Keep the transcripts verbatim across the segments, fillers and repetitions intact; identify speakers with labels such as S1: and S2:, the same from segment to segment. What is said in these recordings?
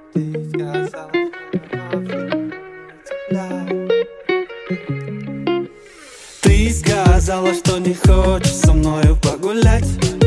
S1: Ты сказала, Ты сказала, что не хочешь со мною погулять.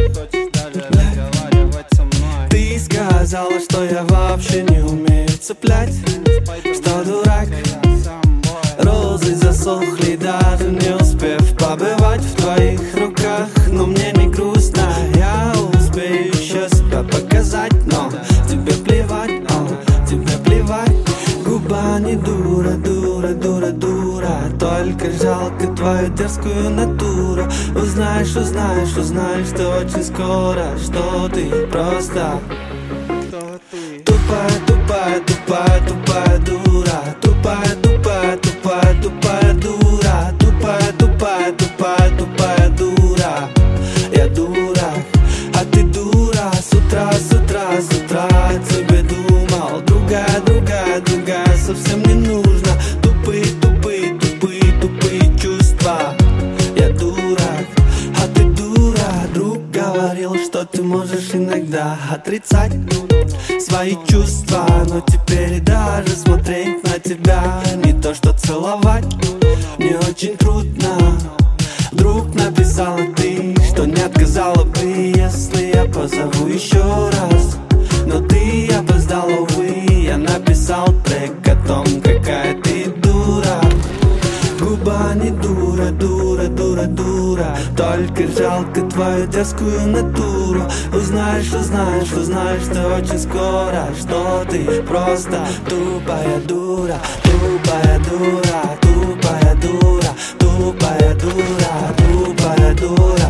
S1: Ты сказала, что я вообще не умею цеплять. Что дурак, розы засохли, даже не успев побывать в твоих руках. Но мне не грустно, я успею еще себя показать. Но тебе плевать, о, тебе плевать. Губа не дура, дура, дура, дура. Только жалко твою дерзкую натуру. Узнаешь, узнаешь, узнаешь ты очень скоро, что ты просто тупая, тупая, тупая, тупая дура. Тупая, тупая, тупая, тупая дура. Тупая, тупая, тупая, тупая дура. Я дурак, а ты дура. С утра, с утра, с утра о тебе думал. Другая, другая, другая совсем не нужна. Тупые, тупые, тупые, тупые чувства. Я дурак, а ты дура. Друг говорил, что ты можешь иногда отрицать свои чувства, но теперь и даже смотреть на тебя не то что целовать. Мне очень трудно. Вдруг написала ты, что не отказала бы, если я позову еще раз. Но ты опоздала, увы. Я написал трек о том, какая ты дура. Губа не дура, дура, дура, дура. Только жалко твою дерзкую натуру. Узнаешь, узнаешь, узнаешь ты очень скоро, что ты просто тупая дура. Тупая дура, тупая дура, тупая дура, тупая дура.